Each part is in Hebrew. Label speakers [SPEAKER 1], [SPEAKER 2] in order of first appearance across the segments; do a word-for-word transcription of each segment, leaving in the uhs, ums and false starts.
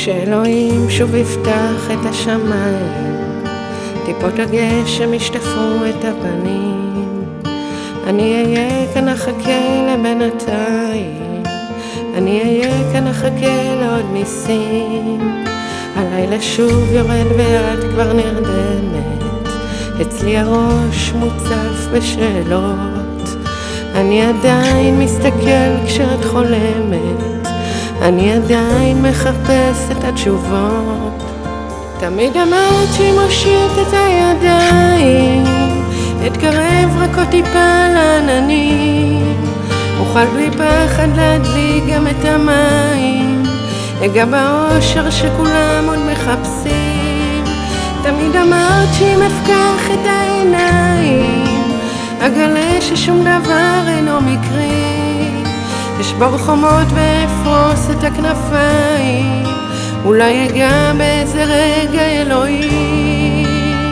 [SPEAKER 1] כשאלוהים שוב יפתח את השמיים, טיפות הגשם ישטפו את הפנים, אני אהיה כאן אחכה לבינתיים, אני אהיה כאן אחכה לעוד ניסים. הלילה שוב יורד ואת כבר נרדמת, אצלי הראש מוצף בשאלות, אני עדיין מסתכל כשאת חולמת, אני עדיין מחפש את התשובות. תמיד אמרת שהיא מושיט את הידיים, אתקרב רק עוד טיפה לעננים, אוכל בלי פחד להדליק גם את המים, אגע באושר שכולם עוד מחפשים. תמיד אמרת שאם אפקח את העיניים, אגלה ששום דבר אינו מקרי, אשבור חומות ואפרוס את הכנפיים, אולי אגע באיזה רגע אלוהי.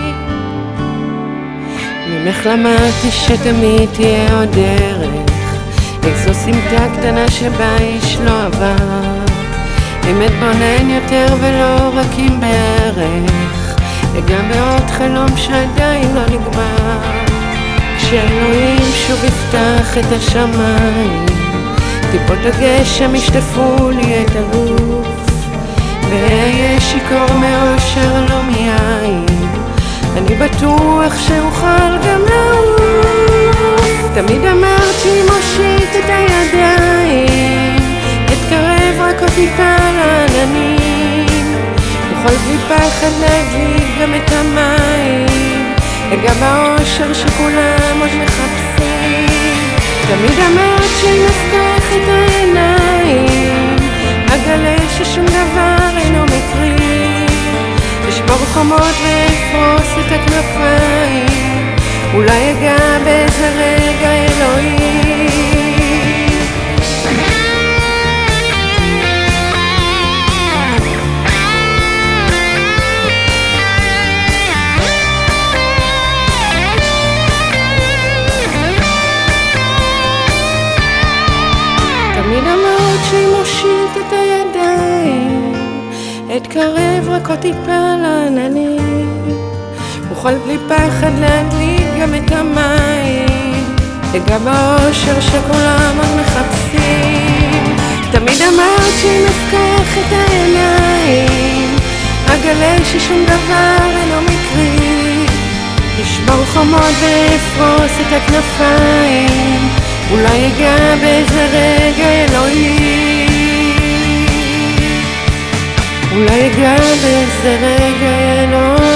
[SPEAKER 1] ממך למדתי שתמיד תהיה עוד דרך, איזו סמטה קטנה שבה איש לא עבר, אם אתבונן יותר ולא רק עם בערך, וגם בעוד חלום שעדיין לא נגמר. כשאלוהים שוב יפתח את השמיים, טיפות הגשם ישטפו לי את הגוף, ואהיה שיכור מאושר לא מיין, אני בטוח שאוכל גם לעוף. תמיד אמרת שהיא מושיט את הידיים, אתקרב רק עוד טיפה לעננים, אוכל בלי פחד להדליק גם את המים, אגע באושר שכולם עוד מחפשים. תמיד אמרת שאם אפקח את העיניים, אגלה ששום דבר אינו מקרי, אשבור חומות ואפרוס את הכנפיים, אולי אגע באיזה רגע אלוהי. תמיד אמרת שהיא מושיט את הידיים, אתקרב רק עוד טיפה לעננים, אוכל בלי פחד להדליק גם את המים, אגע באושר שכולם עוד מחפשים. תמיד אמרת שאם אפקח את העיניים, אגלה ששום דבר אינו מקרי, אשבור חומות ואפרוס את הכנפיים, אולי אגע באיזה רגע אלוהי, אולי אגע באיזה רגע אלוהי.